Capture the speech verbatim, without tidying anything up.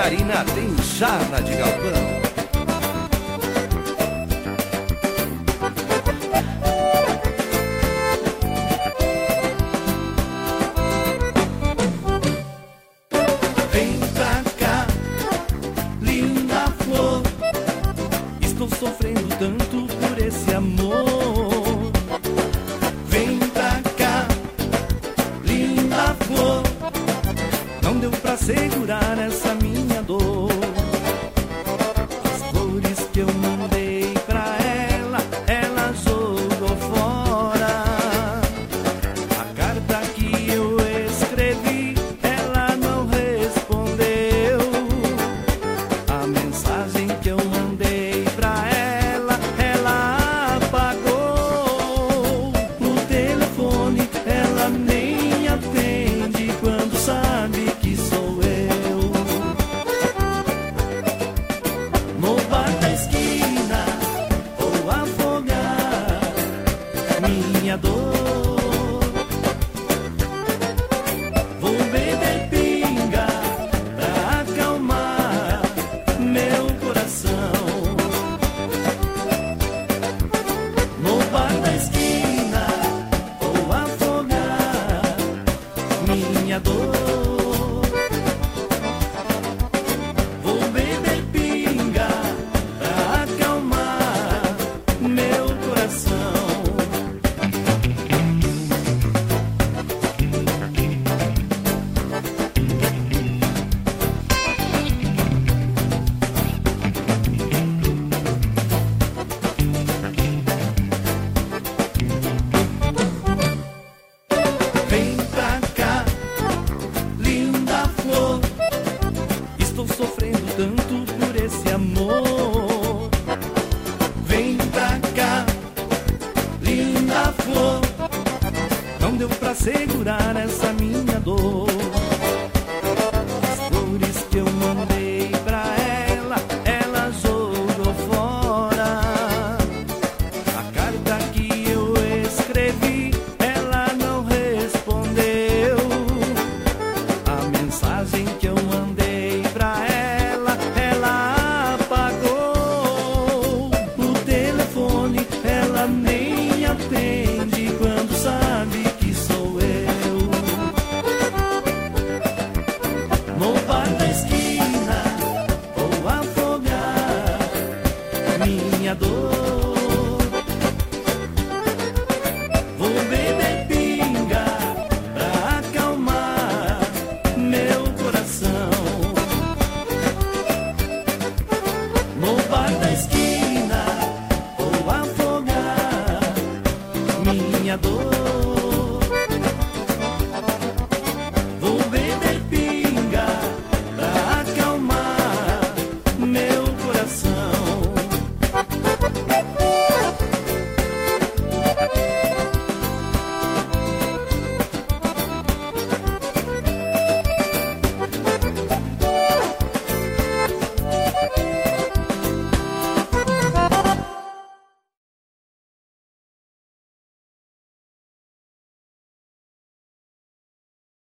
Catarina tem charla de galpão. Vem pra cá, linda flor, estou sofrendo tanto por esse amor. Vem pra cá, linda flor, não deu pra segurar essa minha dor. As flores que eu mandei pra ela, ela jogou fora. A carta que eu escrevi, ela não respondeu. A mensagem que eu mandei pra ela, ela apagou. No telefone ela nem atende quando sabe que sou eu. No bar da esquina vou afogar minha dor. Vou beber pinga pra acalmar meu coração. No bar da esquina vou afogar minha dor. Vou beber pinga pra acalmar meu coração. Vem pra cá, linda flor, estou sofrendo tanto por esse amor. Vem pra cá, linda flor, não deu pra segurar essa minha dor. As flores que eu mandei pra ela, ela jogou fora. A carta que eu escrevi, ela não respondeu. A mensagem que eu mandei pra ela, ela apagou. No telefone ela nem atende quando sabe que sou eu. No bar da esquina vou afogar minha dor. Vou beber pinga pra acalmar meu coração. No bar da esquina vou afogar minha dor.